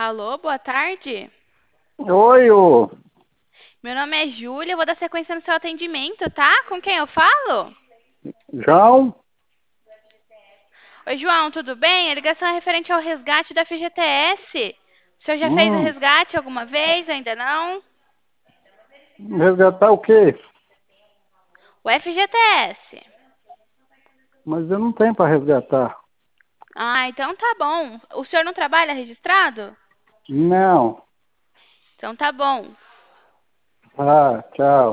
Alô, boa tarde. Oi, ô. Meu nome é Júlia, eu vou dar sequência no seu atendimento, tá? Com quem eu falo? João? Oi, João, tudo bem? A ligação é referente ao resgate da FGTS. O senhor já fez o Hum, resgate alguma vez? Ainda não? resgatar o quê? O FGTS. Mas eu não tenho para resgatar. Ah, então tá bom. O senhor não trabalha registrado? Não. Então tá bom. Ah, tchau.